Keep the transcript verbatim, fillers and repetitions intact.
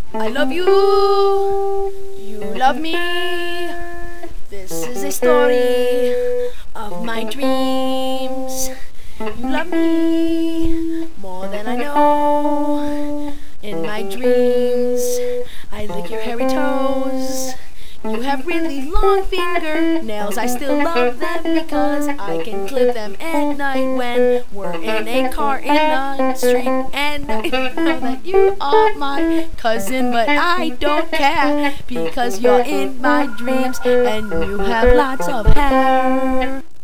I love you, you love me. This is a story of my dreams. You love me more than I know. In my dreams, I lick your hairy toes. You have really long fingernails. I still love them because I can clip them at night when we're in a car in the street. And I know that you are my cousin, but I don't care because you're in my dreams and you have lots of hair.